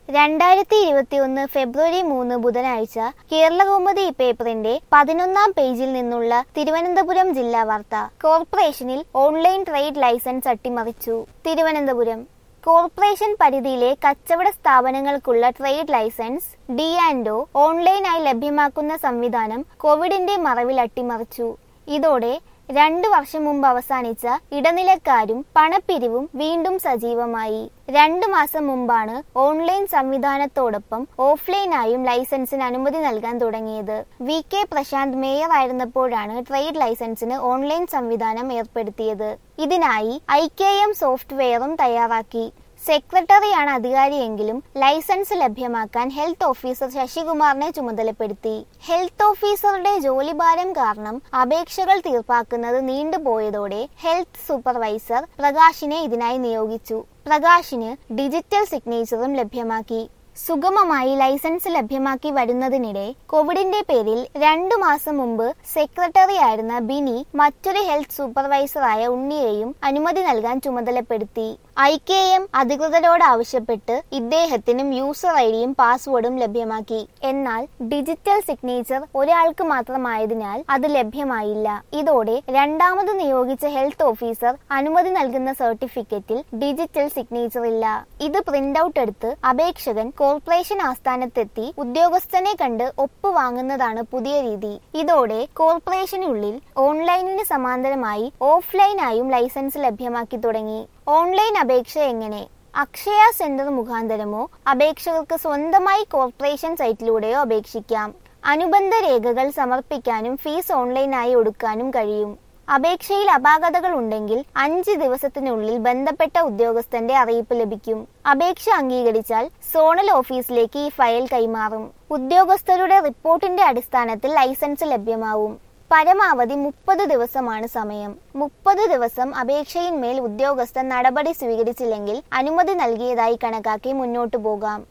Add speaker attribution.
Speaker 1: 2021 ഫെബ്രുവരി 3 ബുധനാഴ്ച കേരളകൗമുദി പേപ്പറിന്റെ 11-ാം പേജിൽ നിന്നുള്ള തിരുവനന്തപുരം ജില്ലാ വാർത്ത. കോർപ്പറേഷനിൽ ഓൺലൈൻ ട്രേഡ് ലൈസൻസ് അട്ടിമറിച്ചു. തിരുവനന്തപുരം കോർപ്പറേഷൻ പരിധിയിലെ കച്ചവട സ്ഥാപനങ്ങൾക്കുള്ള ട്രേഡ് ലൈസൻസ് ഡി&ഒ ഓൺലൈനായി ലഭ്യമാക്കുന്ന സംവിധാനം കോവിഡിന്റെ മറവിൽ അട്ടിമറിച്ചു. ഇതോടെ 2 വർഷം മുമ്പ് അവസാനിച്ച ഇടനിലക്കാരും പണപ്പിരിവും വീണ്ടും സജീവമായി. 2 മാസം മുമ്പാണ് ഓൺലൈൻ സംവിധാനത്തോടൊപ്പം ഓഫ്ലൈനായും ലൈസൻസിന് അനുമതി നൽകാൻ തുടങ്ങിയത്. വി.കെ. പ്രശാന്ത് മേയർ ആയിരുന്നപ്പോഴാണ് ട്രേഡ് ലൈസൻസിന് ഓൺലൈൻ സംവിധാനം ഏർപ്പെടുത്തിയത്. ഇതിനായി IKM സോഫ്റ്റ്വെയറും തയ്യാറാക്കി. സെക്രട്ടറിയാണ് അധികാരിയെങ്കിലും ലൈസൻസ് ലഭ്യമാക്കാൻ ഹെൽത്ത് ഓഫീസർ ശശികുമാറിനെ ചുമതലപ്പെടുത്തി. ഹെൽത്ത് ഓഫീസറുടെ ജോലിഭാരം കാരണം അപേക്ഷകൾ തീർപ്പാക്കുന്നത് നീണ്ടുപോയതോടെ ഹെൽത്ത് സൂപ്പർവൈസർ പ്രകാശിനെ ഇതിനായി നിയോഗിച്ചു. പ്രകാശിന് ഡിജിറ്റൽ സിഗ്നേച്ചറും ലഭ്യമാക്കി. സുഗമമായി ലൈസൻസ് ലഭ്യമാക്കി വരുന്നതിനിടെ കോവിഡിന്റെ പേരിൽ 2 മാസം മുമ്പ് സെക്രട്ടറി ആയിരുന്ന ബിനി മറ്റൊരു ഹെൽത്ത് സൂപ്പർവൈസറായ ഉണ്ണിയെയും അനുമതി നൽകാൻ ചുമതലപ്പെടുത്തി. IKM അധികൃതരോട് ആവശ്യപ്പെട്ട് ഇദ്ദേഹത്തിനും യൂസർ ഐഡിയും പാസ്വേഡും ലഭ്യമാക്കി. എന്നാൽ ഡിജിറ്റൽ സിഗ്നേച്ചർ ഒരാൾക്ക് മാത്രമായതിനാൽ അത് ലഭ്യമായില്ല. ഇതോടെ രണ്ടാമത് നിയോഗിച്ച ഹെൽത്ത് ഓഫീസർ അനുമതി നൽകുന്ന സർട്ടിഫിക്കറ്റിൽ ഡിജിറ്റൽ സിഗ്നേച്ചർ ഇല്ല. ഇത് പ്രിന്റ് ഔട്ട് എടുത്ത് അപേക്ഷകൻ കോർപ്പറേഷൻ ആസ്ഥാനത്തെത്തി ഉദ്യോഗസ്ഥനെ കണ്ട് ഒപ്പ് വാങ്ങുന്നതാണ് പുതിയ രീതി. ഇതോടെ കോർപ്പറേഷനുള്ളിൽ ഓൺലൈനിന് സമാന്തരമായി ഓഫ്ലൈനായും ലൈസൻസ് ലഭ്യമാക്കി തുടങ്ങി. ഓൺലൈൻ അപേക്ഷ എങ്ങനെ? അക്ഷയ സെന്റർ മുഖാന്തരമോ അപേക്ഷകർക്ക് സ്വന്തമായി കോർപ്പറേഷൻ സൈറ്റിലൂടെയോ അപേക്ഷിക്കാം. അനുബന്ധ രേഖകൾ സമർപ്പിക്കാനും ഫീസ് ഓൺലൈനായി ഒടുക്കാനും കഴിയും. അപേക്ഷയിൽ അപാകതകൾ ഉണ്ടെങ്കിൽ 5 ദിവസത്തിനുള്ളിൽ ബന്ധപ്പെട്ട ഉദ്യോഗസ്ഥന്റെ അറിയിപ്പ് ലഭിക്കും. അപേക്ഷ അംഗീകരിച്ചാൽ സോണൽ ഓഫീസിലേക്ക് ഈ ഫയൽ കൈമാറും. ഉദ്യോഗസ്ഥരുടെ റിപ്പോർട്ടിന്റെ അടിസ്ഥാനത്തിൽ ലൈസൻസ് ലഭ്യമാവും. പരമാവധി 30 ദിവസമാണ് സമയം. 30 ദിവസം അപേക്ഷയിന്മേൽ ഉദ്യോഗസ്ഥൻ നടപടി സ്വീകരിച്ചില്ലെങ്കിൽ അനുമതി നൽകിയതായി കണക്കാക്കി മുന്നോട്ടു പോകാം.